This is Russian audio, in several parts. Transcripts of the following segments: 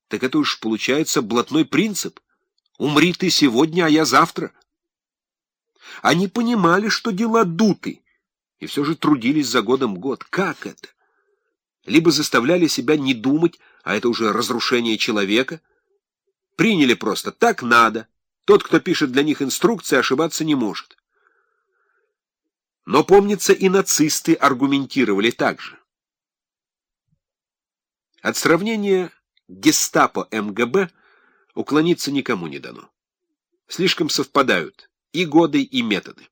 Так это уж получается блатной принцип. Умри ты сегодня, а я завтра. Они понимали, что дела дуты, и все же трудились за годом год. Как это? Либо заставляли себя не думать, а это уже разрушение человека. Приняли просто «так надо». Тот, кто пишет для них инструкции, ошибаться не может. Но, помнится, и нацисты аргументировали так же. От сравнения гестапо-МГБ уклониться никому не дано. Слишком совпадают и годы, и методы.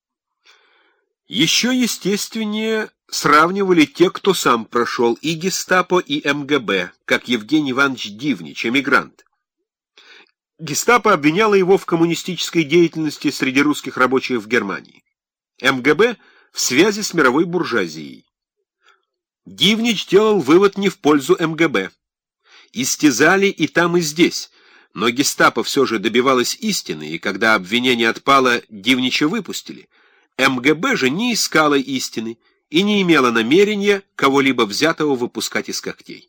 Еще естественнее сравнивали те, кто сам прошел и гестапо, и МГБ, как Евгений Иванович Дивнич, эмигрант. Гестапо обвиняло его в коммунистической деятельности среди русских рабочих в Германии. МГБ в связи с мировой буржуазией. Дивнич делал вывод не в пользу МГБ. Истязали и там, и здесь, но гестапо все же добивалось истины, и когда обвинение отпало, Дивнича выпустили. МГБ же не искала истины и не имела намерения кого-либо взятого выпускать из когтей.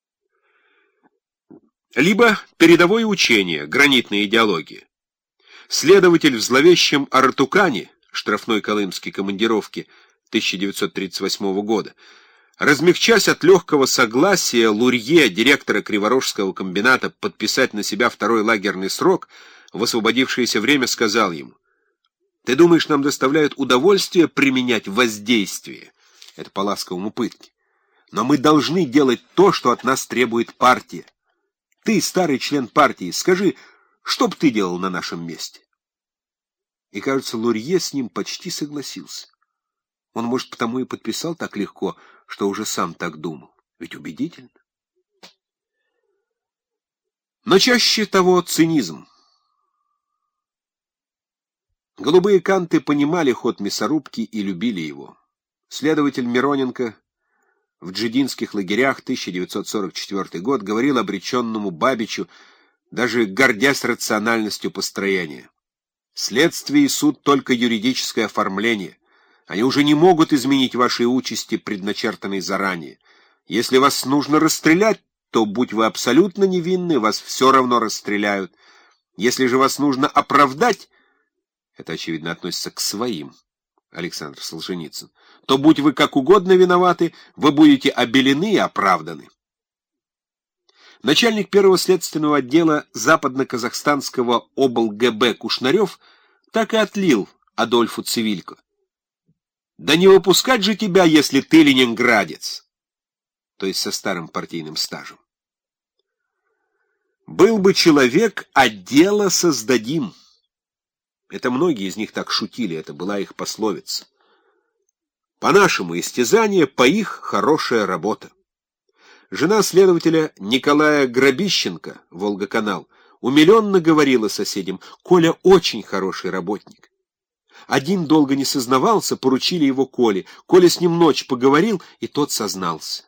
Либо передовое учение, гранитная идеология. Следователь в зловещем Артукане, штрафной колымской командировке 1938 года, размягчась от легкого согласия Лурье, директора Криворожского комбината, подписать на себя второй лагерный срок, в освободившееся время сказал ему: «Ты думаешь, нам доставляют удовольствие применять воздействие?» Это по ласковому пытке. «Но мы должны делать то, что от нас требует партия. Ты, старый член партии, скажи, что б ты делал на нашем месте?» И, кажется, Лурье с ним почти согласился. Он, может, потому и подписал так легко, что уже сам так думал. Ведь убедительно. Но чаще того цинизм. Голубые канты понимали ход мясорубки и любили его. Следователь Мироненко в джидинских лагерях 1944 год говорил обреченному Бабичу, даже гордясь рациональностью построения: «Следствие и суд — только юридическое оформление. Они уже не могут изменить вашей участи, предначертанной заранее. Если вас нужно расстрелять, то, будь вы абсолютно невинны, вас все равно расстреляют. Если же вас нужно оправдать, это, очевидно, относится к своим, Александр Солженицын, то, будь вы как угодно виноваты, вы будете обелены и оправданы». Начальник первого следственного отдела западно-казахстанского облГБ Кушнарев так и отлил Адольфу Цивилько: «Да не выпускать же тебя, если ты ленинградец», то есть со старым партийным стажем. «Был бы человек, а дело создадим». Это многие из них так шутили, это была их пословица. По-нашему истязание, по их хорошая работа. Жена следователя Николая Грабищенко, Волга-канал, умиленно говорила соседям: «Коля очень хороший работник». Один долго не сознавался, поручили его Коле. Коля с ним ночь поговорил, и тот сознался.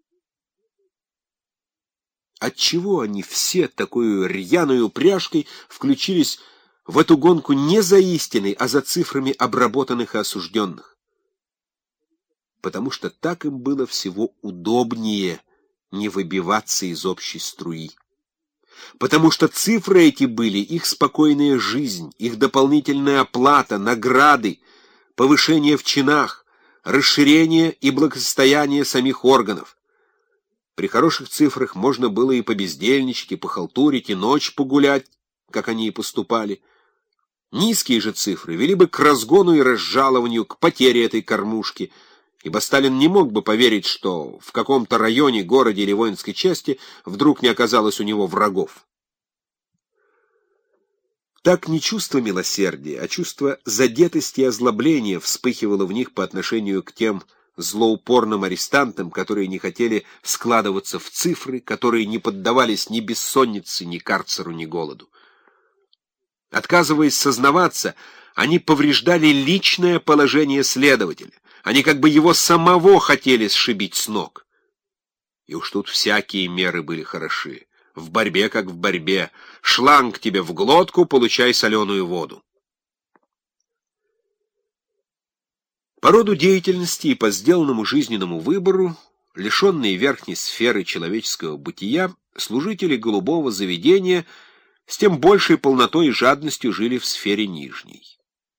Отчего они все такой рьяной упряжкой включились в эту гонку не за истиной, а за цифрами обработанных и осужденных? Потому что так им было всего удобнее не выбиваться из общей струи. Потому что цифры эти были их спокойная жизнь, их дополнительная оплата, награды, повышение в чинах, расширение и благосостояние самих органов. При хороших цифрах можно было и побездельничать, и похалтурить, и ночь погулять, как они и поступали. Низкие же цифры вели бы к разгону и разжалованию, к потере этой кормушки, ибо Сталин не мог бы поверить, что в каком-то районе, городе или воинской части вдруг не оказалось у него врагов. Так не чувство милосердия, а чувство задетости и озлобления вспыхивало в них по отношению к тем злоупорным арестантам, которые не хотели складываться в цифры, которые не поддавались ни бессоннице, ни карцеру, ни голоду. Отказываясь сознаваться, они повреждали личное положение следователя. Они как бы его самого хотели сшибить с ног. И уж тут всякие меры были хороши. В борьбе как в борьбе. Шланг тебе в глотку, получай соленую воду. По роду деятельности и по сделанному жизненному выбору, лишенные верхней сферы человеческого бытия, Служители голубого заведения с тем большей полнотой и жадностью жили в сфере нижней.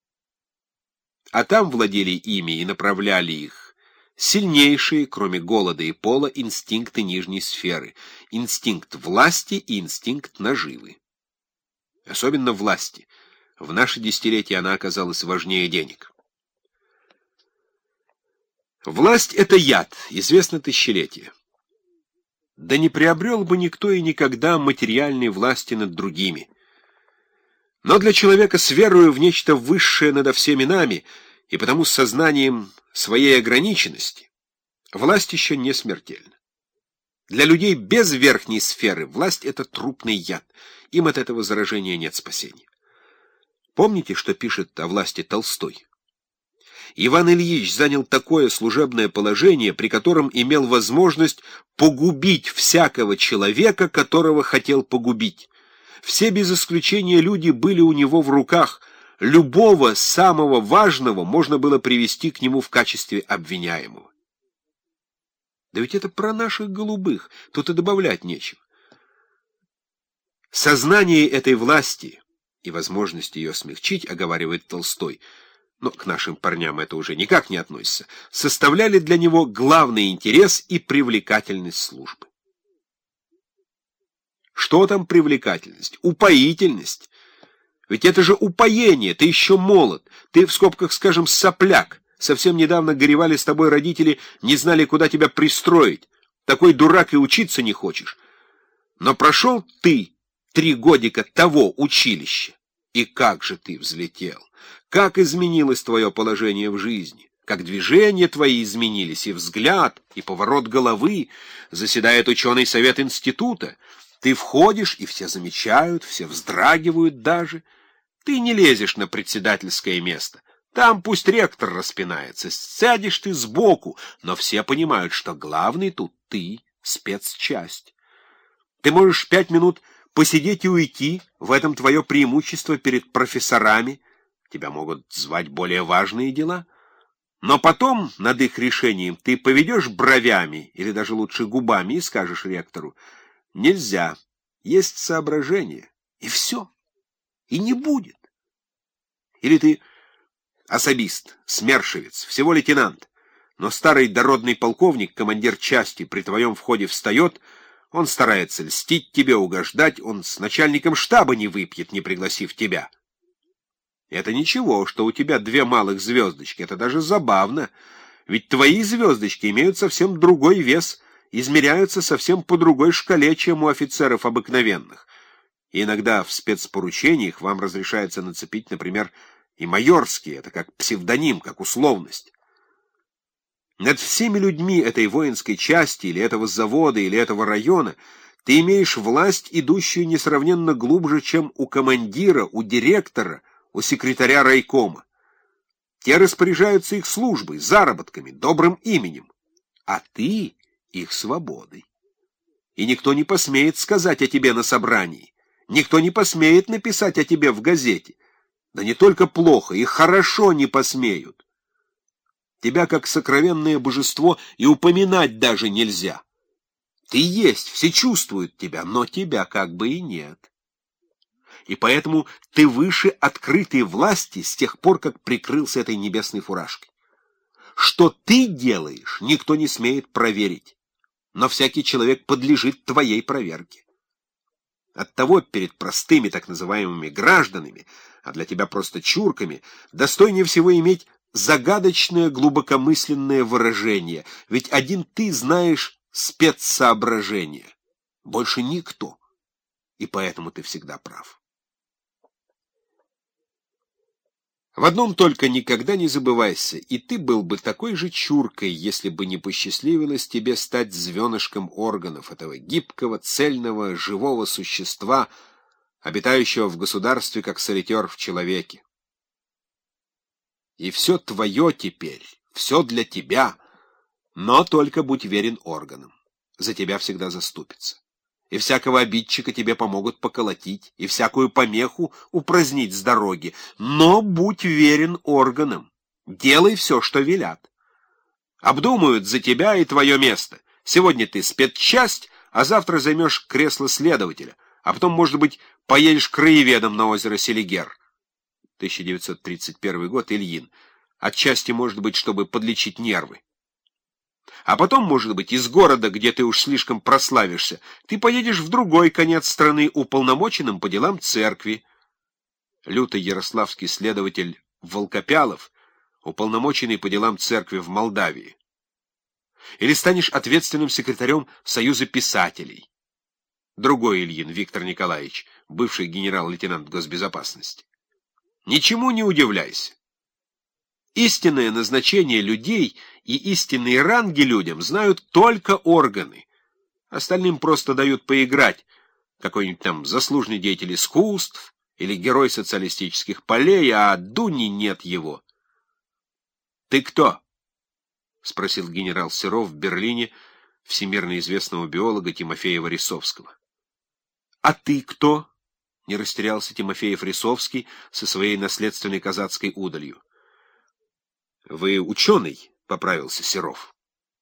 А там владели ими и направляли их сильнейшие, кроме голода и пола, инстинкты нижней сферы, инстинкт власти и инстинкт наживы. Особенно власти. В наше десятилетие она оказалась важнее денег. Власть — это яд, известно тысячелетия. Да не приобрел бы никто и никогда материальной власти над другими. Но для человека с верою в нечто высшее надо всеми нами, и потому с сознанием своей ограниченности, власть еще не смертельна. Для людей без верхней сферы власть — это трупный яд, им от этого заражения нет спасения. Помните, что пишет о власти Толстой? Иван Ильич занял такое служебное положение, при котором имел возможность погубить всякого человека, которого хотел погубить. Все без исключения люди были у него в руках, любого самого важного можно было привести к нему в качестве обвиняемого. Да ведь это про наших голубых, тут и добавлять нечего. Сознание этой власти и возможность ее смягчить, оговаривает Толстой, но к нашим парням это уже никак не относится, составляли для него главный интерес и привлекательность службы. Что там привлекательность? Упоительность. Ведь это же упоение, ты еще молод, ты, в скобках скажем, сопляк. Совсем недавно горевали с тобой родители, не знали, куда тебя пристроить. Такой дурак и учиться не хочешь. Но прошел ты 3 годика того училища, и как же ты взлетел! Как изменилось твое положение в жизни, как движения твои изменились, и взгляд, и поворот головы. Заседает ученый совет института. Ты входишь, и все замечают, все вздрагивают даже. Ты не лезешь на председательское место. Там пусть ректор распинается, сядешь ты сбоку, но все понимают, что главный тут ты, спецчасть. Ты можешь 5 минут посидеть и уйти, в этом твое преимущество перед профессорами. Тебя могут звать более важные дела. Но потом над их решением ты поведешь бровями, или даже лучше губами, и скажешь ректору: нельзя, есть соображение, и все, и не будет. Или ты особист, смершевец, всего лейтенант, но старый дородный полковник, командир части, при твоем входе встает, он старается льстить тебе, угождать, он с начальником штаба не выпьет, не пригласив тебя. Это ничего, что у тебя 2 малых звездочки, это даже забавно, ведь твои звездочки имеют совсем другой вес, измеряются совсем по другой шкале, чем у офицеров обыкновенных. И иногда в спецпоручениях вам разрешается нацепить, например, и майорские, это как псевдоним, как условность. Над всеми людьми этой воинской части, или этого завода, или этого района ты имеешь власть, идущую несравненно глубже, чем у командира, у директора, у секретаря райкома. Те распоряжаются их службой, заработками, добрым именем, а ты их свободой. И никто не посмеет сказать о тебе на собрании, никто не посмеет написать о тебе в газете. Да не только плохо, и хорошо не посмеют. Тебя как сокровенное божество и упоминать даже нельзя. Ты есть, все чувствуют тебя, но тебя как бы и нет. И поэтому ты выше открытой власти с тех пор, как прикрылся этой небесной фуражкой. Что ты делаешь, никто не смеет проверить, но всякий человек подлежит твоей проверке. Оттого перед простыми так называемыми гражданами, а для тебя просто чурками, достойнее всего иметь загадочное глубокомысленное выражение, ведь один ты знаешь спецсоображения, больше никто, и поэтому ты всегда прав. В одном только никогда не забывайся, и ты был бы такой же чуркой, если бы не посчастливилось тебе стать звенышком органов этого гибкого, цельного, живого существа, обитающего в государстве, как солитер в человеке. И все твое теперь, все для тебя, но только будь верен органам, за тебя всегда заступятся. И всякого обидчика тебе помогут поколотить, и всякую помеху упразднить с дороги. Но будь верен органам, делай все, что велят. Обдумают за тебя и твое место. Сегодня ты спецчасть, а завтра займешь кресло следователя, а потом, может быть, поедешь краеведом на озеро Селигер. 1931 год, Ильин. Отчасти, может быть, чтобы подлечить нервы. А потом, может быть, из города, где ты уж слишком прославишься, ты поедешь в другой конец страны уполномоченным по делам церкви. Лютый ярославский следователь Волкопялов, уполномоченный по делам церкви в Молдавии. Или станешь ответственным секретарем Союза писателей. Другой Ильин, Виктор Николаевич, бывший генерал-лейтенант госбезопасности. Ничему не удивляйся. Истинное назначение людей и истинные ранги людям знают только органы. Остальным просто дают поиграть. Какой-нибудь там заслуженный деятель искусств или герой социалистических полей, а Дуни нет его. «Ты кто?» — спросил генерал Серов в Берлине всемирно известного биолога Тимофея Рисовского. «А ты кто?» — не растерялся Тимофеев Рисовский со своей наследственной казацкой удалью. «Вы ученый», — поправился Серов.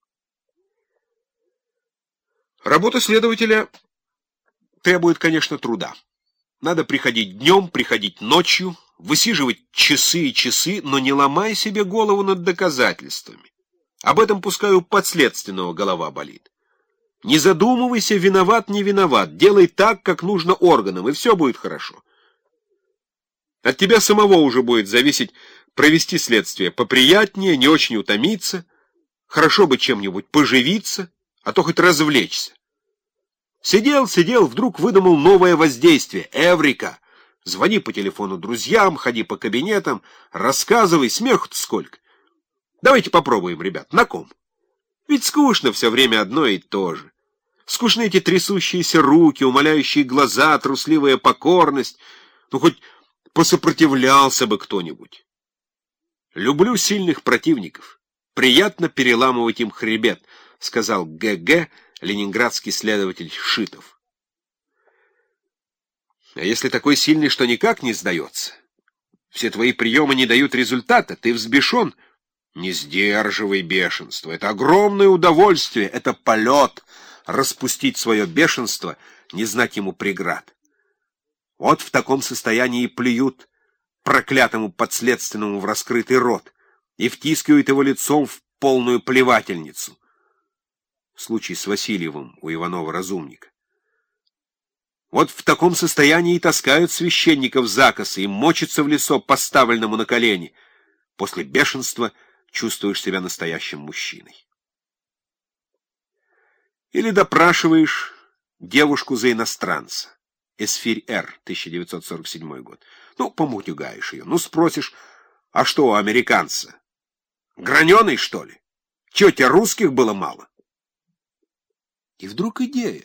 Работа следователя требует, конечно, труда. Надо приходить днем, приходить ночью, высиживать часы и часы, но не ломай себе голову над доказательствами. Об этом, пускай, у подследственного голова болит. Не задумывайся, виноват, не виноват. Делай так, как нужно органам, и все будет хорошо. От тебя самого уже будет зависеть провести следствие поприятнее, не очень утомиться, хорошо бы чем-нибудь поживиться, а то хоть развлечься. Сидел, вдруг выдумал новое воздействие. Эврика! Звони по телефону друзьям, ходи по кабинетам, рассказывай, смеху-то сколько. Давайте попробуем, ребят, на ком? Ведь скучно все время одно и то же. Скучны эти трясущиеся руки, умоляющие глаза, трусливая покорность. Ну, хоть посопротивлялся бы кто-нибудь. Люблю сильных противников. Приятно переламывать им хребет, сказал ГГ, ленинградский следователь Шитов. А если такой сильный, что никак не сдается? Все твои приемы не дают результата, ты взбешен? Не сдерживай бешенство. Это огромное удовольствие, это полет. Распустить свое бешенство, не знать ему преград. Вот в таком состоянии и плюют проклятому подследственному в раскрытый рот и втискивают его лицом в полную плевательницу. Случай с Васильевым у Иванова-Разумника. Вот в таком состоянии и таскают священников за косы, и мочатся в лицо поставленному на колени. После бешенства чувствуешь себя настоящим мужчиной. Или допрашиваешь девушку за иностранца. Эсфирь Р., 1947 год. Ну, помутюгаешь ее. Ну, спросишь, а что у американца? Граненый, что ли? Чего, тебе русских было мало? И вдруг идея.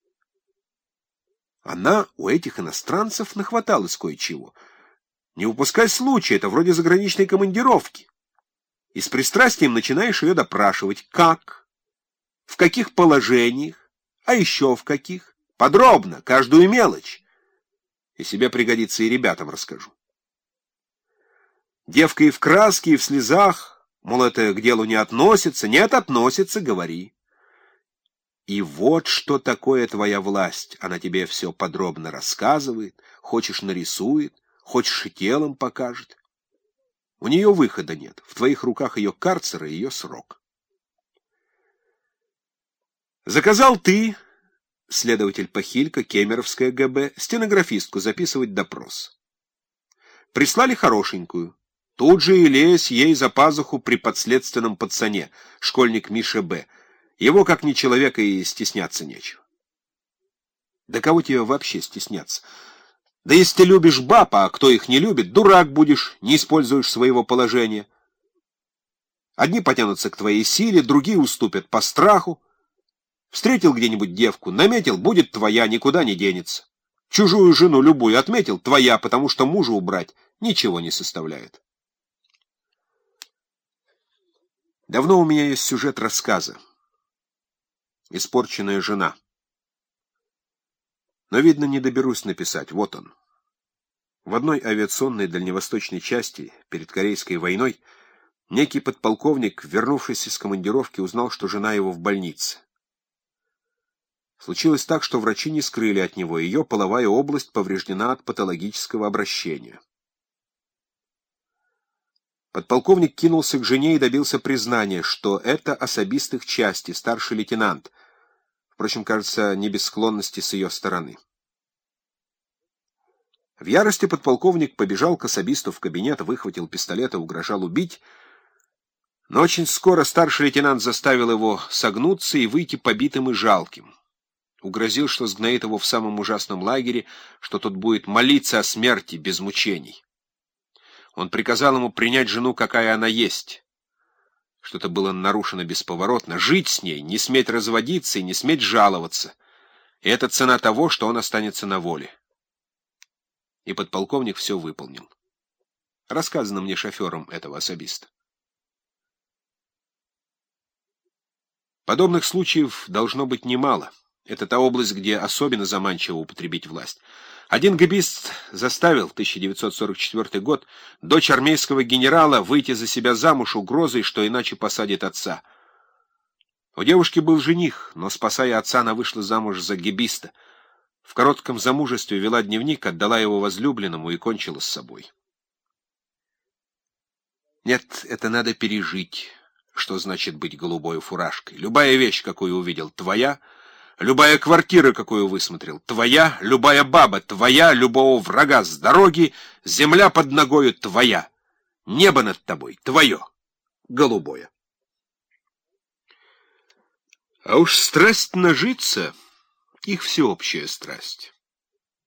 Она у этих иностранцев нахваталась кое-чего. Не упускай случая, это вроде заграничной командировки. И с пристрастием начинаешь ее допрашивать. Как? В каких положениях? А еще в каких? Подробно, каждую мелочь. И себе пригодится, и ребятам расскажу. Девка и в краске, и в слезах, мол, это к делу не относится. Нет, относится, говори. И вот что такое твоя власть. Она тебе все подробно рассказывает, хочешь нарисует, хочешь и телом покажет. У нее выхода нет. В твоих руках ее карцер и ее срок. Заказал ты, следователь Пахилько, Кемеровская ГБ, стенографистку записывать допрос. Прислали хорошенькую. Тут же и лезь ей за пазуху при подследственном пацане, школьник Миша Б. Его, как ни человека, и стесняться нечего. Да кого тебе вообще стесняться? Да если ты любишь баб, а кто их не любит, дурак будешь, не используешь своего положения. Одни потянутся к твоей силе, другие уступят по страху. Встретил где-нибудь девку, наметил, будет твоя, никуда не денется. Чужую жену любую отметил, твоя, потому что мужа убрать ничего не составляет. Давно у меня есть сюжет рассказа. «Испорченная жена». Но, видно, не доберусь написать. Вот он. В одной авиационной дальневосточной части перед Корейской войной некий подполковник, вернувшись из командировки, узнал, что жена его в больнице. Случилось так, что врачи не скрыли от него, ее половая область повреждена от патологического обращения. Подполковник кинулся к жене и добился признания, что это особист их части, старший лейтенант. Впрочем, кажется, не без склонности с ее стороны. В ярости подполковник побежал к особисту в кабинет, выхватил пистолет и угрожал убить, но очень скоро старший лейтенант заставил его согнуться и выйти побитым и жалким. Угрозил, что сгноит его в самом ужасном лагере, что тот будет молиться о смерти без мучений. Он приказал ему принять жену, какая она есть. Что-то было нарушено бесповоротно. Жить с ней, не сметь разводиться и не сметь жаловаться. И это цена того, что он останется на воле. И подполковник все выполнил. Рассказано мне шофером этого особиста. Подобных случаев должно быть немало. Это та область, где особенно заманчиво употребить власть. Один гэбист заставил, 1944 год, дочь армейского генерала выйти за себя замуж угрозой, что иначе посадит отца. У девушки был жених, но, спасая отца, она вышла замуж за гэбиста. В коротком замужестве вела дневник, отдала его возлюбленному и кончила с собой. Нет, это надо пережить, что значит быть голубой фуражкой. Любая вещь, какую увидел, твоя. Любая квартира, какую высмотрел, твоя. Любая баба, твоя. Любого врага с дороги. Земля под ногою, твоя. Небо над тобой, твое. Голубое. А уж страсть нажиться — их всеобщая страсть.